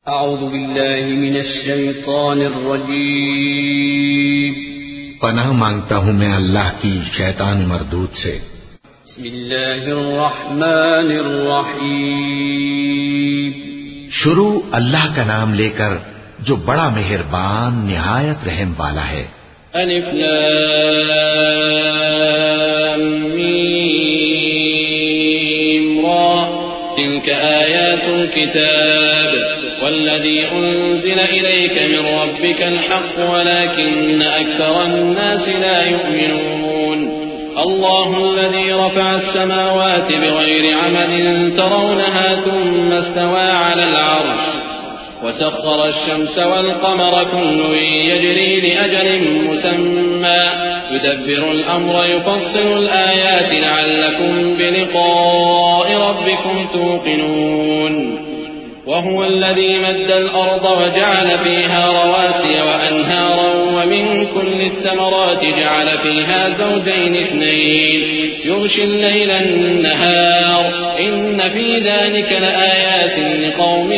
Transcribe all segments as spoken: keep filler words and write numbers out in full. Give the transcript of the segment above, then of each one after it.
اعوذ باللہ من الشیطان الرجیم پناہ مانگتا ہوں میں اللہ کی شیطان مردود سے۔ بسم اللہ الرحمن الرحیم شروع اللہ کا نام لے کر جو بڑا مہربان نہایت رحم والا ہے۔ الف لام میم را تلك آیات الكتاب والذي أنزل إليك من ربك الحق ولكن أكثر الناس لا يؤمنون الله الذي رفع السماوات بغير عمد ترونها ثم استوى على العرش وسخر الشمس والقمر كل يجري لأجل مسمى يدبر الأمر يفصل الآيات لعلكم بلقاء ربكم توقنون وهو الذي مد الأرض وجعل فيها رواسي وأنهارا ومن كل الثمرات جعل فيها زوجين اثنين يغشي الليل النهار إن في ذلك لآيات لقوم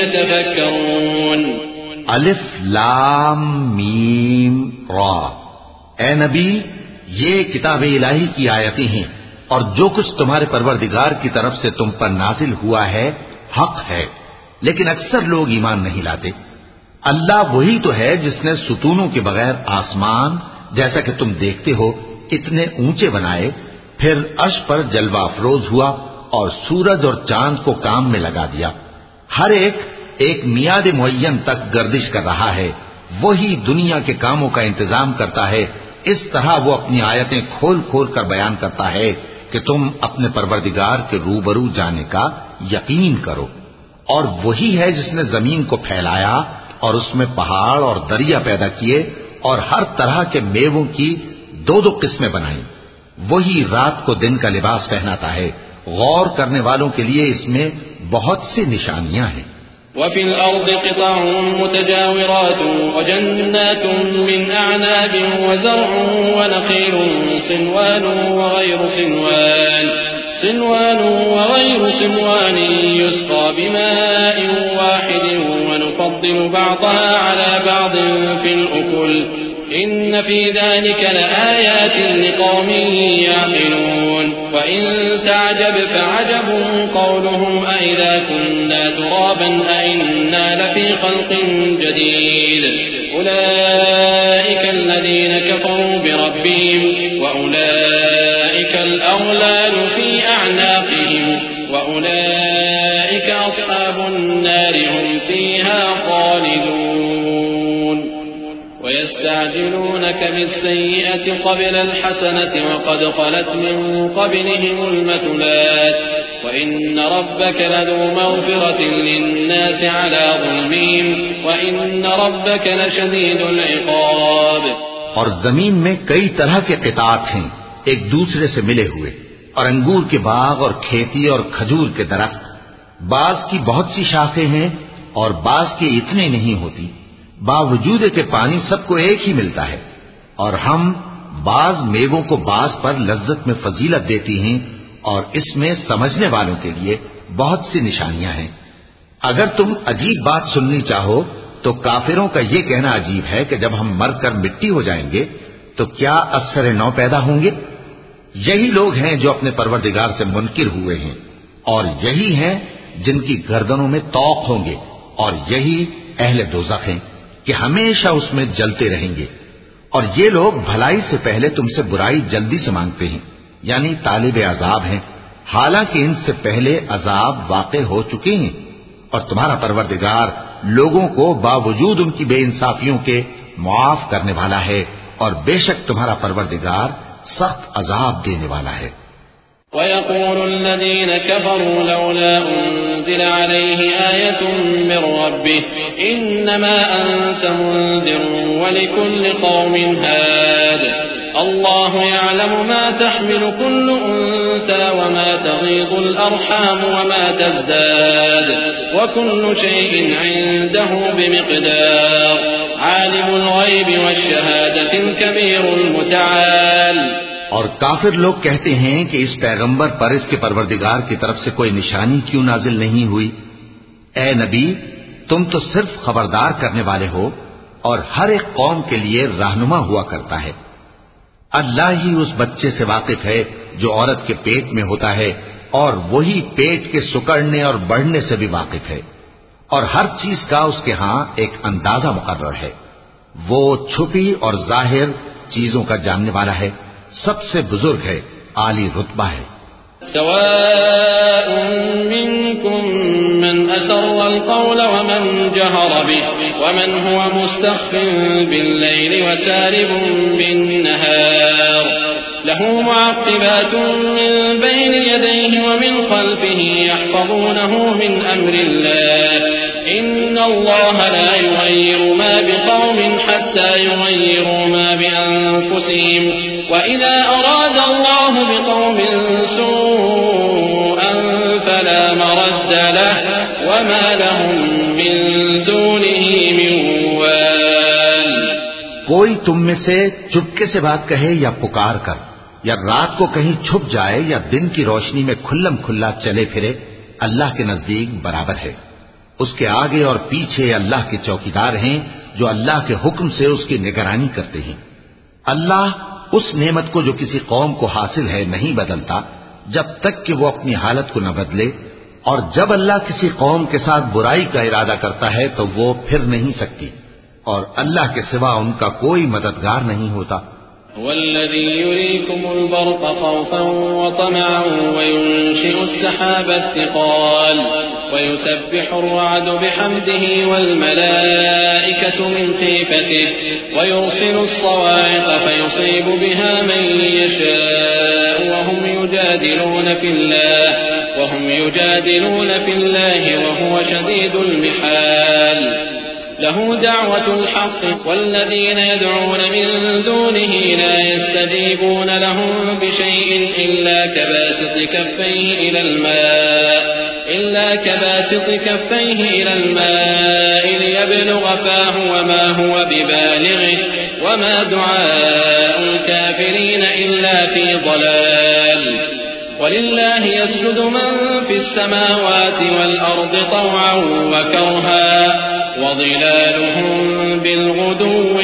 يتفكرون الف لام میم را۔ اے نبی، یہ کتاب الہی کی آیتیں ہیں اور جو کچھ تمہارے پروردگار کی طرف سے تم پر نازل ہوا ہے حق ہے، لیکن اکثر لوگ ایمان نہیں لاتے۔ اللہ وہی تو ہے جس نے ستونوں کے بغیر آسمان جیسا کہ تم دیکھتے ہو اتنے اونچے بنائے، پھر عرش پر جلوہ افروز ہوا اور سورج اور چاند کو کام میں لگا دیا۔ ہر ایک ایک میعاد معین تک گردش کر رہا ہے، وہی دنیا کے کاموں کا انتظام کرتا ہے۔ اس طرح وہ اپنی آیتیں کھول کھول کر بیان کرتا ہے کہ تم اپنے پروردگار کے روبرو جانے کا یقین کرو۔ اور وہی ہے جس نے زمین کو پھیلایا اور اس میں پہاڑ اور دریا پیدا کیے اور ہر طرح کے میووں کی دو دو قسمیں بنائیں۔ وہی رات کو دن کا لباس پہناتا ہے۔ غور کرنے والوں کے لیے اس میں بہت سی نشانیاں ہیں۔ وفي الأرض قطع متجاورات وجنات من أعناب وزرع ونخيل صنوان وغير صنوان صنوان وغير صنوان يسقى بماء واحد ونفضل بعضها على بعض في الأكل إن في ذلك لآيات لقوم يعقلون وإن تعجب فعجب قولهم أإذا كنا ترابا أإنا لفي خلق جديد أولئك الذين كفروا بربهم وأولئك الأغلال في أعناقهم وأولئك أصحاب النار هم فيها خالدون ويستعجلونك بالسيئة قبل الحسنة وقد خلت من قبلهم المثلات وإن ربك لذو مغفرة للناس على ظلمهم وإن ربك لشديد العقاب۔ اور زمین میں کئی طرح کے قطعات ہیں ایک دوسرے سے ملے ہوئے، اور انگور کے باغ اور کھیتی اور کھجور کے درخت، بعض کی بہت سی شاخیں ہیں اور بعض کی اتنی نہیں ہوتی، باوجود کہ پانی سب کو ایک ہی ملتا ہے۔ اور ہم بعض میووں کو بعض پر لذت میں فضیلت دیتی ہیں، اور اس میں سمجھنے والوں کے لیے بہت سی نشانیاں ہیں۔ اگر تم عجیب بات سننی چاہو تو کافروں کا یہ کہنا عجیب ہے کہ جب ہم مر کر مٹی ہو جائیں گے تو کیا اثر نو پیدا ہوں گے؟ یہی لوگ ہیں جو اپنے پروردگار سے منکر ہوئے ہیں، اور یہی ہیں جن کی گردنوں میں طوق ہوں گے، اور یہی اہل دوزخ ہیں کہ ہمیشہ اس میں جلتے رہیں گے۔ اور یہ لوگ بھلائی سے پہلے تم سے برائی جلدی سے مانگتے ہیں، یعنی طالب عذاب ہیں، حالانکہ ان سے پہلے عذاب واقع ہو چکے ہیں۔ اور تمہارا پروردگار لوگوں کو باوجود ان کی بے انصافیوں کے معاف کرنے والا ہے، اور بے شک تمہارا پروردگار سخت عذاب دینے والا ہے۔ وَيَقُولُ الَّذِينَ كَفَرُوا لَوْلَا أُنزِلَ عَلَيْهِ آيَةٌ مِّن رَّبِّهِ إِنَّمَا أَنتَ مُنذِرٌ وَلِكُلِّ قَوْمٍ هَادٍ الله يعلم ما تحمل كل أنثى وما تغيض الأرحام وما تزداد وكل شيء عنده بمقدار عالم الغيب والشهادة الكبير المتعال۔ اور کافر لوگ کہتے ہیں کہ اس پیغمبر پر اس کے پروردگار کی طرف سے کوئی نشانی کیوں نازل نہیں ہوئی؟ اے نبی، تم تو صرف خبردار کرنے والے ہو اور ہر ایک قوم کے لیے رہنما ہوا کرتا ہے۔ اللہ ہی اس بچے سے واقف ہے جو عورت کے پیٹ میں ہوتا ہے، اور وہی پیٹ کے سکڑنے اور بڑھنے سے بھی واقف ہے، اور ہر چیز کا اس کے ہاں ایک اندازہ مقرر ہے۔ وہ چھپی اور ظاہر چیزوں کا جاننے والا ہے، سب سے بزرگ ہے، عالی رتبہ ہے۔ سواء منكم من أسر القول ومن جهر به ومن هو مستخف بالليل وسارب بالنهار له معقبات من بين يديه ومن خلفه يحفظونه من أمر الله إن الله لا يغير ما بقوم حتى يغيروا ما بأنفسهم وإذا أراد الله بقوم سوءا فلا مرد له وما لهم من دونه من وال۔ کوئی تم میں سے چپکے سے بات کہے یا پکار کر، یا رات کو کہیں چھپ جائے یا دن کی روشنی میں کھلم کھلا چلے پھرے، اللہ کے نزدیک برابر ہے۔ اس کے آگے اور پیچھے اللہ کے چوکیدار ہیں جو اللہ کے حکم سے اس کی نگرانی کرتے ہیں۔ اللہ اس نعمت کو جو کسی قوم کو حاصل ہے نہیں بدلتا جب تک کہ وہ اپنی حالت کو نہ بدلے، اور جب اللہ کسی قوم کے ساتھ برائی کا ارادہ کرتا ہے تو وہ پھر نہیں سکتی، اور اللہ کے سوا ان کا کوئی مددگار نہیں ہوتا۔ والذي يريكم البرق خوفا وطمعا وينشئ السحاب الثقال ويسبح الرعد بحمده والملائكة من خيفته ويرسل الصواعق فيصيب بها من يشاء وهم يجادلون في الله وهم يجادلون في الله وهو شديد المحال له دعوة الحق والذين يدعون من دونه لا يستجيبون لهم بشيء إلا كباسط كفيه إلى الماء إلا كباسط كفيه إلى الماء ليبلغ فاه وما هو ببالغه وما دعاء الكافرين إلا في ضلال ولله يسجد من في السماوات والأرض طوعا وكرها وظلالهم بالغدو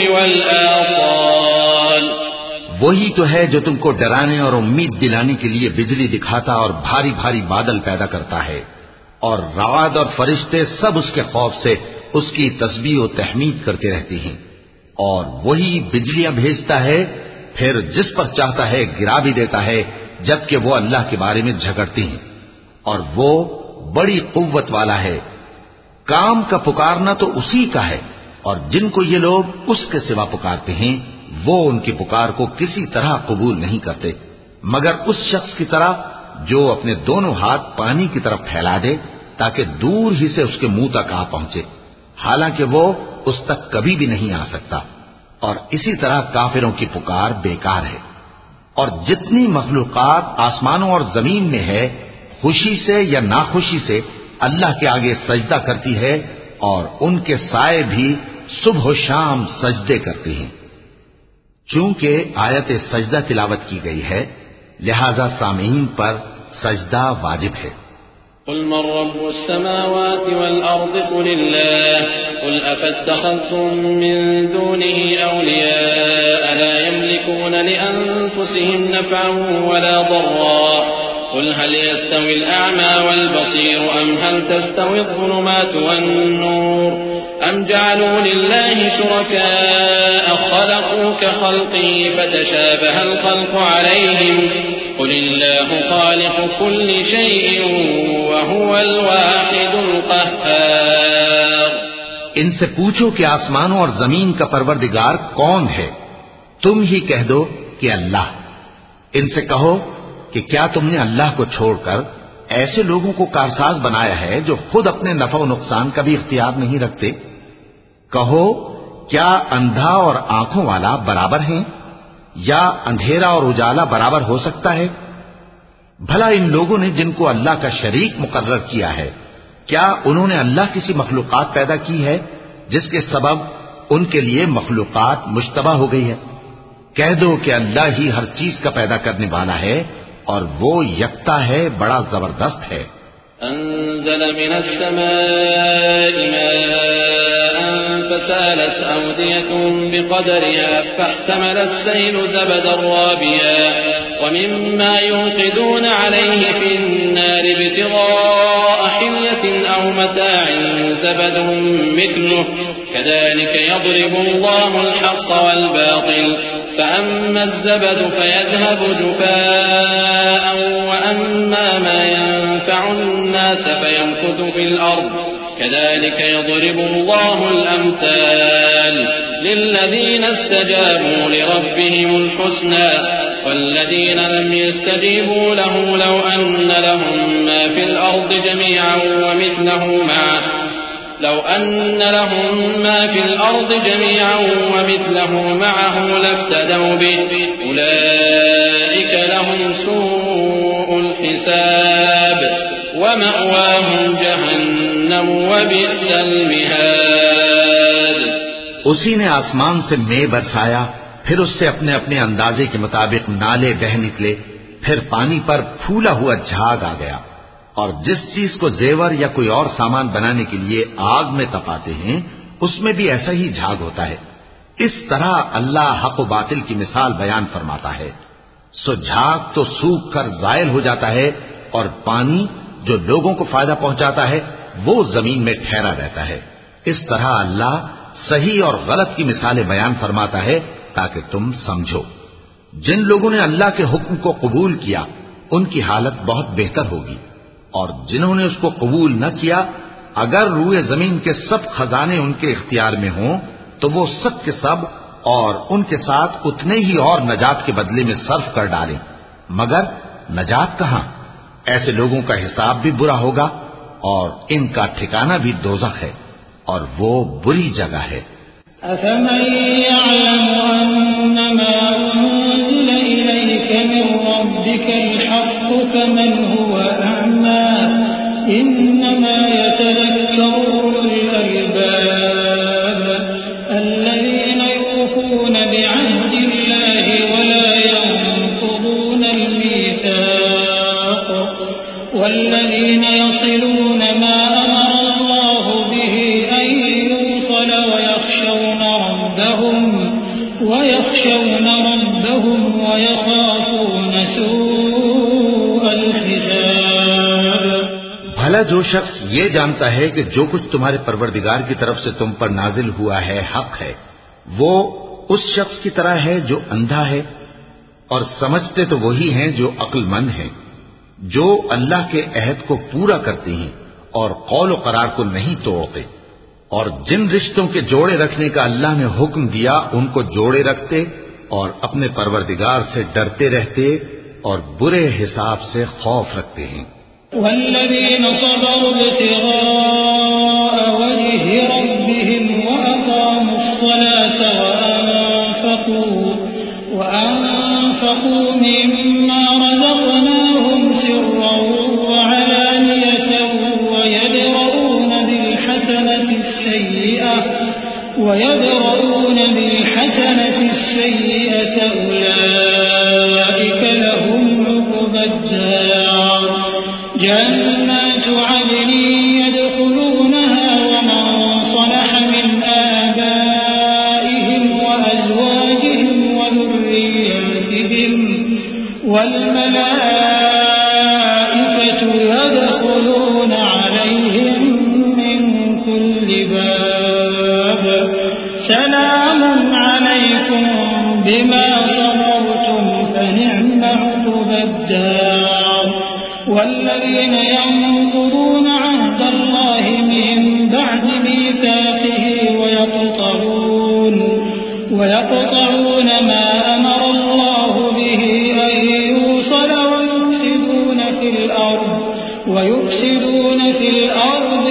والآصال۔ وہی تو ہے جو تم کو ڈرانے اور امید دلانے کے لیے بجلی دکھاتا اور بھاری بھاری بادل پیدا کرتا ہے، اور رعد اور فرشتے سب اس کے خوف سے اس کی تسبیح و تحمید کرتے رہتے ہیں، اور وہی بجلیاں بھیجتا ہے، پھر جس پر چاہتا ہے گرا بھی دیتا ہے، جبکہ وہ اللہ کے بارے میں جھگڑتے ہیں، اور وہ بڑی قوت والا ہے۔ کام کا پکارنا تو اسی کا ہے، اور جن کو یہ لوگ اس کے سوا پکارتے ہیں وہ ان کی پکار کو کسی طرح قبول نہیں کرتے مگر اس شخص کی طرح جو اپنے دونوں ہاتھ پانی کی طرف پھیلا دے تاکہ دور ہی سے اس کے منہ تک آ پہنچے، حالانکہ وہ اس تک کبھی بھی نہیں آ سکتا۔ اور اسی طرح کافروں کی پکار بیکار ہے۔ اور جتنی مخلوقات آسمانوں اور زمین میں ہے، خوشی سے یا ناخوشی سے اللہ کے آگے سجدہ کرتی ہے، اور ان کے سائے بھی صبح و شام سجدے کرتے ہیں۔ چونکہ آیت سجدہ تلاوت کی گئی ہے لہذا سامعین پر سجدہ واجب ہے۔ قل من رب السماوات والأرض قل الله قل أفاتخذتم من دونه أولياء لا يملكون لأنفسهم نفعا ولا ضرا قل هل يستوي الأعمى والبصير أم هل تستوي الظلمات والنور أم جعلوا لله شركاء خلقوا كخلقه فتشابه الخلق عليهم قل الله خالق كل شيء وهو الواحد القهار۔ ان سے پوچھو کہ آسمانوں اور زمین کا پروردگار کون ہے؟ تم ہی کہہ دو کہ اللہ۔ ان سے کہو کہ کیا تم نے اللہ کو چھوڑ کر ایسے لوگوں کو کارساز بنایا ہے جو خود اپنے نفع و نقصان کا بھی اختیار نہیں رکھتے؟ کہو کیا اندھا اور آنکھوں والا برابر ہیں، یا اندھیرا اور اجالا برابر ہو سکتا ہے؟ بھلا ان لوگوں نے جن کو اللہ کا شریک مقرر کیا ہے، کیا انہوں نے اللہ کسی مخلوقات پیدا کی ہے جس کے سبب ان کے لیے مخلوقات مشتبہ ہو گئی ہے؟ کہہ دو کہ اللہ ہی ہر چیز کا پیدا کرنے والا ہے، اور وہ یکتا ہے، بڑا زبردست ہے۔ أنزل من السماء ماء فسالت أودية بقدرها فاحتمل السيل زبدا رابيا ومما يوقدون عليه في النار ابتغاء حلية أو متاع زبد مثله كذلك يضرب الله الحق والباطل فأما الزبد فيذهب جفاء وأما ما ينفع الناس فيمكث في الأرض كذلك يضرب الله الأمثال للذين استجابوا لربهم الحسنى والذين لم يستجيبوا له لو أن لهم ما في الأرض جميعا ومثله معه لو أن لهم ما في الأرض جميعا ومثله معه لافتدوا به أولئك لهم سوء الحساب ومأواهم جهنم وبئس المهاد. اسی نے آسمان سے مے برسایا، پھر اس سے اپنے اپنے اندازے کے مطابق نالے بہ نکلے، پھر پانی پر پھولا ہوا جھاگ آ گیا، اور جس چیز کو زیور یا کوئی اور سامان بنانے کے لیے آگ میں تپاتے ہیں اس میں بھی ایسا ہی جھاگ ہوتا ہے. اس طرح اللہ حق و باطل کی مثال بیان فرماتا ہے. سو جھاگ تو سوکھ کر زائل ہو جاتا ہے، اور پانی جو لوگوں کو فائدہ پہنچاتا ہے وہ زمین میں ٹھہرا رہتا ہے. اس طرح اللہ صحیح اور غلط کی مثالیں بیان فرماتا ہے تاکہ تم سمجھو. جن لوگوں نے اللہ کے حکم کو قبول کیا ان کی حالت بہت بہتر ہوگی، اور جنہوں نے اس کو قبول نہ کیا اگر روئے زمین کے سب خزانے ان کے اختیار میں ہوں تو وہ سب کے سب اور ان کے ساتھ اتنے ہی اور نجات کے بدلے میں صرف کر ڈالیں، مگر نجات کہاں؟ ایسے لوگوں کا حساب بھی برا ہوگا اور ان کا ٹھکانہ بھی دوزخ ہے، اور وہ بری جگہ ہے. أفمن يعلم أنما أنزل إليك من ربك الحق كمن هو أعمى إنما يتذكر أولو الألباب الذين يوفون بعهد الله ولا ينقضون الميثاق والذين يصلون ما أمر الله به أن يوصل ويخشون ربهم ويخشون ربهم ويخافون سوء الحساب. بھلا جو شخص یہ جانتا ہے کہ جو کچھ تمہارے پروردگار کی طرف سے تم پر نازل ہوا ہے حق ہے، وہ اس شخص کی طرح ہے جو اندھا ہے، اور سمجھتے تو وہی ہیں جو عقل مند ہیں، جو اللہ کے عہد کو پورا کرتے ہیں اور قول و قرار کو نہیں توڑتے، اور جن رشتوں کے جوڑے رکھنے کا اللہ نے حکم دیا ان کو جوڑے رکھتے اور اپنے پروردگار سے ڈرتے رہتے اور برے حساب سے خوف رکھتے ہیں. والذين صبروا ابتغاء وجه ربهم وأقاموا الصلاة وأنفقوا وأنفقوا مما رزقناهم سرا وعلانية ويدرؤون بالحسنة السيئة ويدرؤون بالحسنة السيئة أولئك لهم عقبى الدار جنات عدن يدخلونها ومن صلح من آبائهم وأزواجهم وذرياتهم والملائكة يدخلون عليهم من كل باب سلام عليكم بما صبرتم فنعم عقبى الدار. والذين ينقضون عهد الله من بعد ميثاقه ويقطعون ويقطعون ما أمر الله به أن يوصل ويفسدون في الأرض ويفسدون في الأرض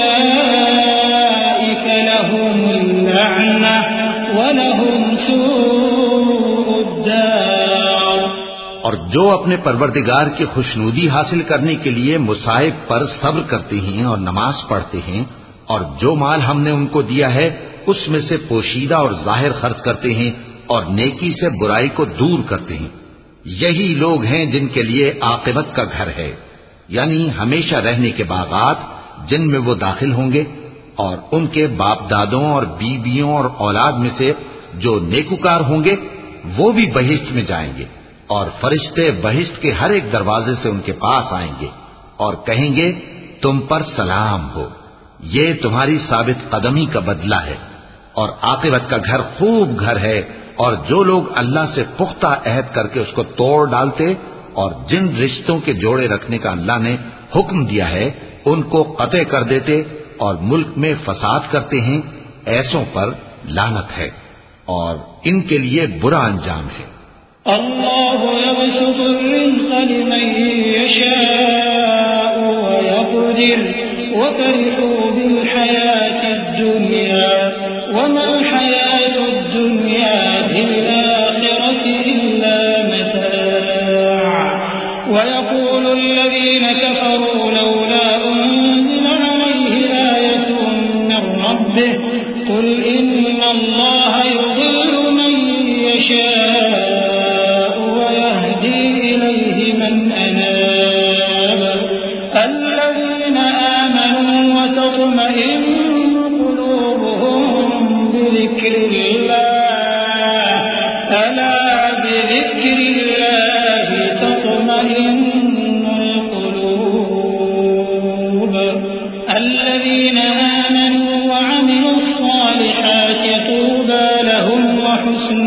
أولئك لهم اللعنة ولهم سوء الدار. اور جو اپنے پروردگار کی خوشنودی حاصل کرنے کے لیے مصائب پر صبر کرتے ہیں اور نماز پڑھتے ہیں، اور جو مال ہم نے ان کو دیا ہے اس میں سے پوشیدہ اور ظاہر خرچ کرتے ہیں اور نیکی سے برائی کو دور کرتے ہیں، یہی لوگ ہیں جن کے لیے عاقبت کا گھر ہے. یعنی ہمیشہ رہنے کے باغات جن میں وہ داخل ہوں گے، اور ان کے باپ دادوں اور بیویوں اور اولاد میں سے جو نیکوکار ہوں گے وہ بھی بہشت میں جائیں گے، اور فرشتے بہشت کے ہر ایک دروازے سے ان کے پاس آئیں گے اور کہیں گے تم پر سلام ہو، یہ تمہاری ثابت قدمی کا بدلہ ہے، اور عاقبت کا گھر خوب گھر ہے۔ اور جو لوگ اللہ سے پختہ عہد کر کے اس کو توڑ ڈالتے اور جن رشتوں کے جوڑے رکھنے کا اللہ نے حکم دیا ہے ان کو قطع کر دیتے اور ملک میں فساد کرتے ہیں، ایسوں پر لعنت ہے اور ان کے لیے برا انجام ہے۔ اللہ یبسط الرزق لمن یشاء ویقدر وفرحوا بالحیاة الدنیا وما الحیاة الدنیا بالآخرة إلا متاع ويقول الذين كفروا لولا أنزل عليه آية من ربه قل إن الله يضل من يشاء ويهدي إليه من أناب الذين آمنوا وتطمئن قلوبهم بذكر الله ألا بذكر الله تطمئن القلوب الذين آمنوا وعملوا الصالحات طوبى لهم وحسن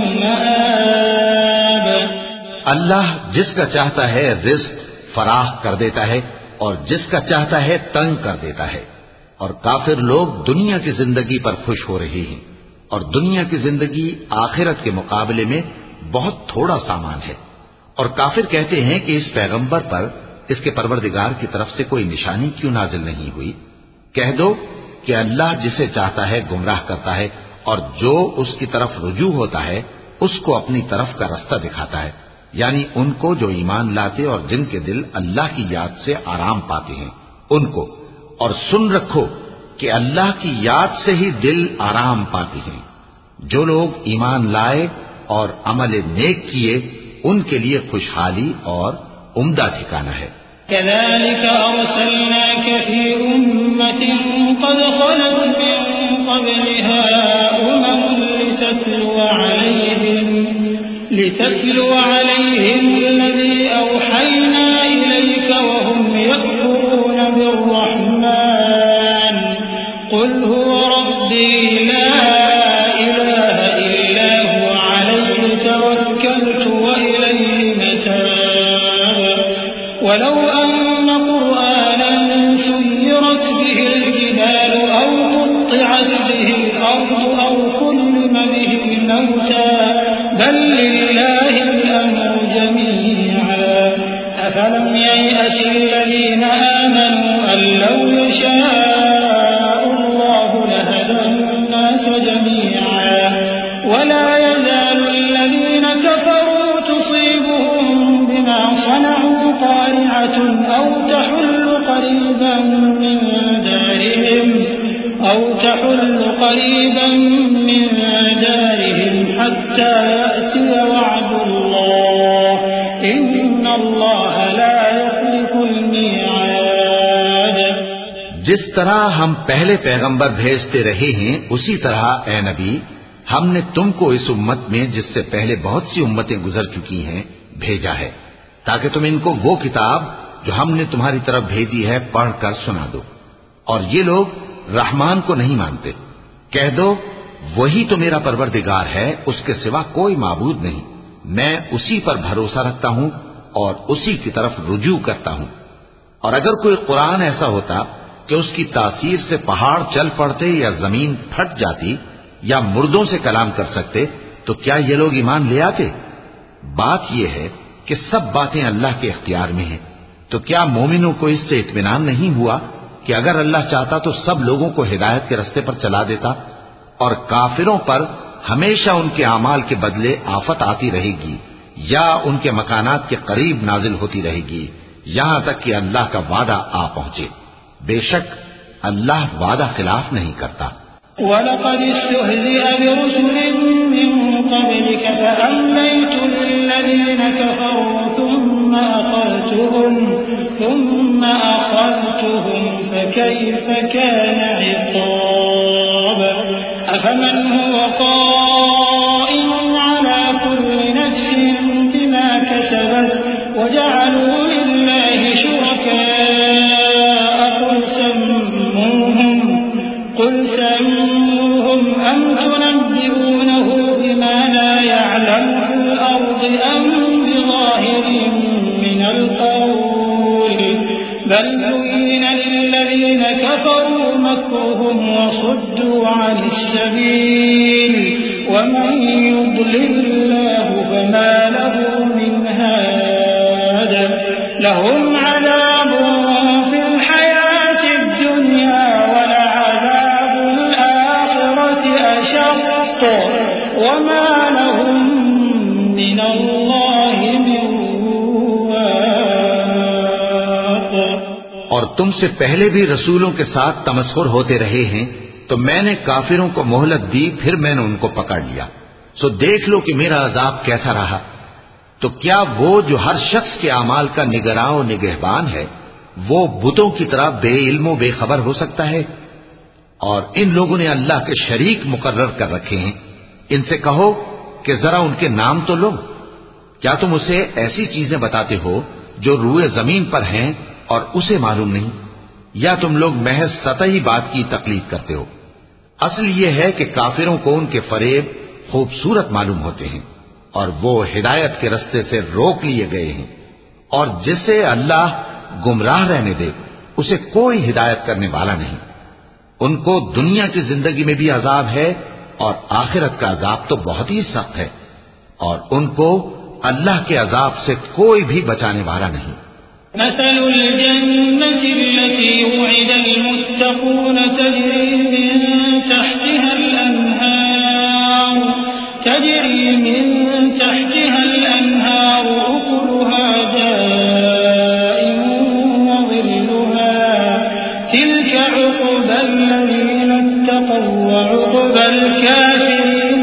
مآب۔ اللہ جس کا چاہتا ہے رزق فراخ کر دیتا ہے اور جس کا چاہتا ہے تنگ کر دیتا ہے، اور کافر لوگ دنیا کی زندگی پر خوش ہو رہے ہیں، اور دنیا کی زندگی آخرت کے مقابلے میں بہت تھوڑا سامان ہے۔ اور کافر کہتے ہیں کہ اس پیغمبر پر اس کے پروردگار کی طرف سے کوئی نشانی کیوں نازل نہیں ہوئی؟ کہہ دو کہ اللہ جسے چاہتا ہے گمراہ کرتا ہے، اور جو اس کی طرف رجوع ہوتا ہے اس کو اپنی طرف کا رستہ دکھاتا ہے، یعنی ان کو جو ایمان لاتے اور جن کے دل اللہ کی یاد سے آرام پاتے ہیں ان کو۔ اور سن رکھو کہ اللہ کی یاد سے ہی دل آرام پاتے ہیں۔ جو لوگ ایمان لائے اور عمل نیک کیے ان کے لیے خوشحالی اور عمدہ ٹھکانہ ہے۔ كذلك أرسلناك في أمة قد خلت من قبلها أمم لتتلو عليهم لتتلو عليهم الذي أوحينا إليك وهم يكفرون بالرحمن قل هو ربي لا إله إلا هو عليه توكلت وإليه متاب ولو أن قرآنا سيرت به الجبال أو قطعت به الأرض أو كلم به الموتى بل لله الأمر جميعا أفلم ييأس الذين آمنوا أن لو يشاء الله لهدى الناس جميعا ولا يزال الذين كفروا تصيبهم بما صنعوا قارعة أو تحل قريبا من دارهم أو تحل قريبا من دارهم حتى يأتي وعد الله إن الله لا يخلف الميعاد۔ جس طرح ہم پہلے پیغمبر بھیجتے رہے ہیں اسی طرح اے نبی ہم نے تم کو اس امت میں جس سے پہلے بہت سی امتیں گزر چکی ہیں بھیجا ہے، تاکہ تم ان کو وہ کتاب جو ہم نے تمہاری طرف بھیجی ہے پڑھ کر سنا دو۔ اور یہ لوگ رحمان کو نہیں مانتے، کہہ دو وہی تو میرا پروردگار ہے، اس کے سوا کوئی معبود نہیں، میں اسی پر بھروسہ رکھتا ہوں اور اسی کی طرف رجوع کرتا ہوں۔ اور اگر کوئی قرآن ایسا ہوتا کہ اس کی تاثیر سے پہاڑ چل پڑتے یا زمین پھٹ جاتی یا مردوں سے کلام کر سکتے تو کیا یہ لوگ ایمان لے آتے؟ بات یہ ہے کہ سب باتیں اللہ کے اختیار میں ہیں، تو کیا مومنوں کو اس سے اطمینان نہیں ہوا کہ اگر اللہ چاہتا تو سب لوگوں کو ہدایت کے رستے پر چلا دیتا؟ اور کافروں پر ہمیشہ ان کے اعمال کے بدلے آفت آتی رہے گی یا ان کے مکانات کے قریب نازل ہوتی رہے گی یہاں تک کہ اللہ کا وعدہ آ پہنچے۔ بے شک اللہ وعدہ خلاف نہیں کرتا۔ وَلَقَدِ اسْتُهْزِئَ بِرُسُلٍ مِّن قَبْلِكَ فَأَمْلَيْتُ لِلَّذِينَ كَفَرُوا ثُمَّ أَخَذْتُهُمْ ثم أخذتهم فكيف كان عقاب أفمن هو قائم على كل نفس بما كسبت وجعلوا لله شركاء قل سموهم قل سموهم أم تنبئونه بما لا يعلم في الأرض أم بظاهر من القول بل زين للذين كفروا مكرهم وصدوا عن السبيل ومن يضلل الله فما له من هاد لهم عذاب في الحياة الدنيا ولعذاب الآخرة أشق وما لهم من الله من واق. اور تم سے پہلے بھی رسولوں کے ساتھ تمسخر ہوتے رہے ہیں تو میں نے کافروں کو مہلت دی پھر میں نے ان کو پکڑ لیا. سو دیکھ لو کہ میرا عذاب کیسا رہا. تو کیا وہ جو ہر شخص کے اعمال کا نگراں و نگہبان ہے وہ بتوں کی طرح بے علم و بے خبر ہو سکتا ہے؟ اور ان لوگوں نے اللہ کے شریک مقرر کر رکھے ہیں. ان سے کہو کہ ذرا ان کے نام تو لو. کیا تم اسے ایسی چیزیں بتاتے ہو جو روئے زمین پر ہیں اور اسے معلوم نہیں؟ یا تم لوگ محض سطحی بات کی تقلید کرتے ہو؟ اصل یہ ہے کہ کافروں کو ان کے فریب خوبصورت معلوم ہوتے ہیں اور وہ ہدایت کے رستے سے روک لیے گئے ہیں. اور جسے اللہ گمراہ رہنے دے اسے کوئی ہدایت کرنے والا نہیں. ان کو دنیا کی زندگی میں بھی عذاب ہے اور آخرت کا عذاب تو بہت ہی سخت ہے اور ان کو اللہ کے عذاب سے کوئی بھی بچانے والا نہیں. مثل الجنة التي وعد المتقون تجري من تحتها الأنهار تجري من تحتها الأنهار أكلها دائم وظلها تلك عقبى الذين اتقوا وعقبى الكافرين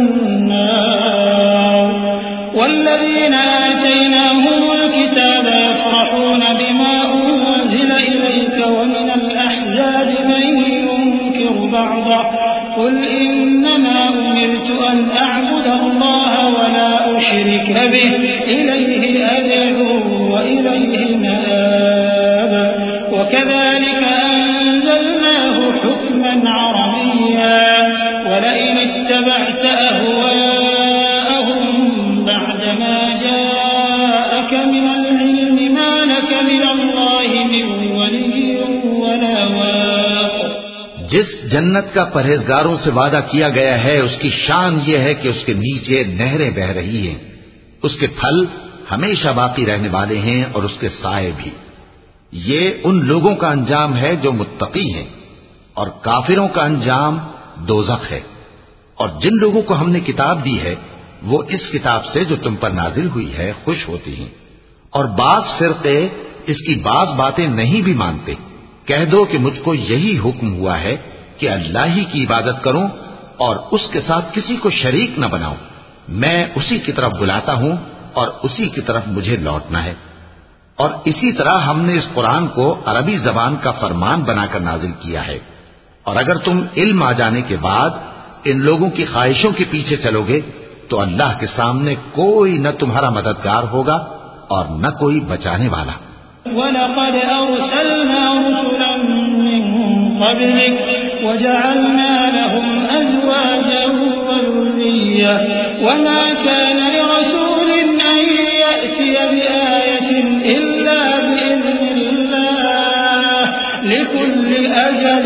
النار. والذين آتيناهم الكتاب يفرحون بما أنزل إليك ومن الأحزاب من ينكر بعضه قل إنما أمرت أن أعبد الله ولا أشرك به إليه أدعو وإليه مآب. وكذلك أنزلناه حكما عربيا ولئن اتبعت أهواءهم بعدما جاءك من العلم ما لك من الله من ولي ولا واق. جس جنت کا پرہیزگاروں سے وعدہ کیا گیا ہے اس کی شان یہ ہے کہ اس کے نیچے نہریں بہ رہی ہیں. اس کے پھل ہمیشہ باقی رہنے والے ہیں اور اس کے سائے بھی. یہ ان لوگوں کا انجام ہے جو متقی ہیں اور کافروں کا انجام دوزخ ہے. اور جن لوگوں کو ہم نے کتاب دی ہے وہ اس کتاب سے جو تم پر نازل ہوئی ہے خوش ہوتی ہیں اور بعض فرقے اس کی بعض باتیں نہیں بھی مانتے. کہہ دو کہ مجھ کو یہی حکم ہوا ہے کہ اللہ ہی کی عبادت کروں اور اس کے ساتھ کسی کو شریک نہ بناؤں. میں اسی کی طرف بلاتا ہوں اور اسی کی طرف مجھے لوٹنا ہے. اور اسی طرح ہم نے اس قرآن کو عربی زبان کا فرمان بنا کر نازل کیا ہے. اور اگر تم علم آ جانے کے بعد ان لوگوں کی خواہشوں کے پیچھے چلو گے تو اللہ کے سامنے کوئی نہ تمہارا مددگار ہوگا اور نہ کوئی بچانے والا. وَلَقَدْ أَرْسَلْنَا رُسُلًا مِّن قَبْلِكَ وَجَعَلْنَا لَهُمْ أَزْوَاجًا وَذُرِّيَّةً وَمَا كَانَ لِرَسُولٍ أَن يَأْتِيَ بِآيَةٍ إِلَّا بِإِذْنِ اللَّهِ لِكُلِّ أَجَلٍ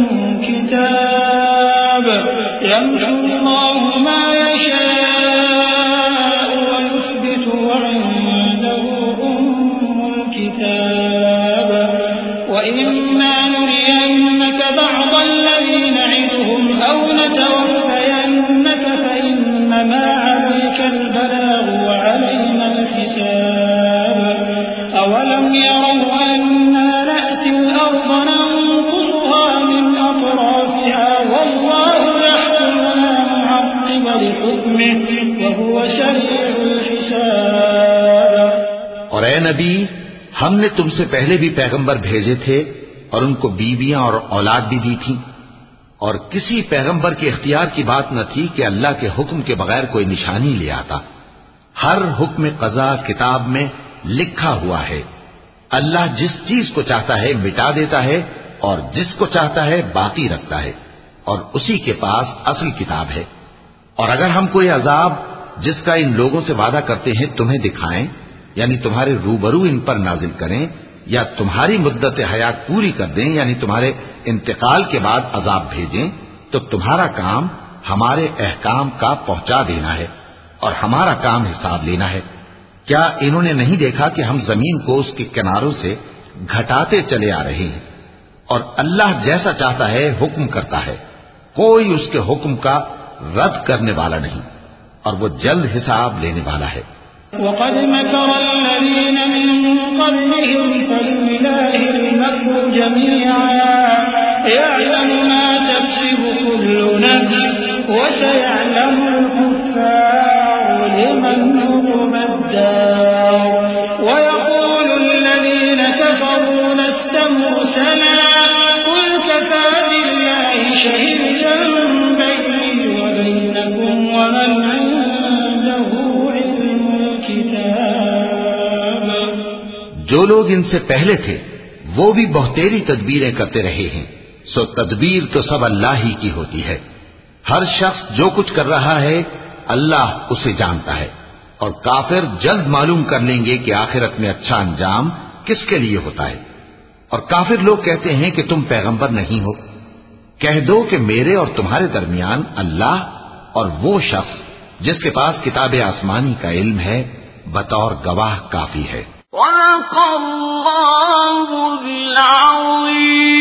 كِتَابٌ يَمْحُو اللَّهُ مَا يَشَاءُ وَيُثْبِتُ وَعِندَهُ أُمُّ الْكِتَابِ وَإِمَّا نُرِيَنَّكَ بَعْضَ الَّذِي نَعِدُهُمْ أَوْ نَتَوَفَّيَنَّكَ فَإِنَّمَا عَلَيْكَ الْبَلَاغُ وَعَلَيْنَا الْحِسَابُ. أَوَلَمْ يَرَوْا أَنَّا نَأْتِي الْأَرْضَ نَنقُصُهَا مِنْ أَطْرَافِهَا وَاللَّهُ يَحْكُمُ لَا مُعَقِّبَ لِحُكْمِهِ وَهُوَ سَرِيعُ الْحِسَابِ. اور اے نبی ہم نے تم سے پہلے بھی پیغمبر بھیجے تھے اور ان کو بیویاں اور اولاد بھی دی تھی، اور کسی پیغمبر کے اختیار کی بات نہ تھی کہ اللہ کے حکم کے بغیر کوئی نشانی لے آتا۔ ہر حکم قضا کتاب میں لکھا ہوا ہے۔ اللہ جس چیز کو چاہتا ہے مٹا دیتا ہے اور جس کو چاہتا ہے باقی رکھتا ہے، اور اسی کے پاس اصل کتاب ہے۔ اور اگر ہم کوئی عذاب جس کا ان لوگوں سے وعدہ کرتے ہیں تمہیں دکھائیں، یعنی تمہارے روبرو ان پر نازل کریں، یا تمہاری مدت حیات پوری کر دیں، یعنی تمہارے انتقال کے بعد عذاب بھیجیں، تو تمہارا کام ہمارے احکام کا پہنچا دینا ہے اور ہمارا کام حساب لینا ہے۔ کیا انہوں نے نہیں دیکھا کہ ہم زمین کو اس کے کناروں سے گھٹاتے چلے آ رہے ہیں، اور اللہ جیسا چاہتا ہے حکم کرتا ہے، کوئی اس کے حکم کا رد کرنے والا نہیں، اور وہ جلد حساب لینے والا ہے۔ وقد مكر الذين من قبلهم فلله المكر جميعا يعلم ما تكسب كل نفس وسيعلم الكفار لمن عقبى الدار ويقول الذين كفروا لست مرسلا قل كفى بالله شهيدا بيني وبينكم ومن جو لوگ ان سے پہلے تھے وہ بھی بہتیری تدبیریں کرتے رہے ہیں، سو تدبیر تو سب اللہ ہی کی ہوتی ہے۔ ہر شخص جو کچھ کر رہا ہے اللہ اسے جانتا ہے، اور کافر جلد معلوم کر لیں گے کہ آخرت میں اچھا انجام کس کے لیے ہوتا ہے۔ اور کافر لوگ کہتے ہیں کہ تم پیغمبر نہیں ہو، کہہ دو کہ میرے اور تمہارے درمیان اللہ اور وہ شخص جس کے پاس کتاب آسمانی کا علم ہے بطور گواہ کافی ہے۔ وَلَقَ اللَّهُ الْعَظِيمُ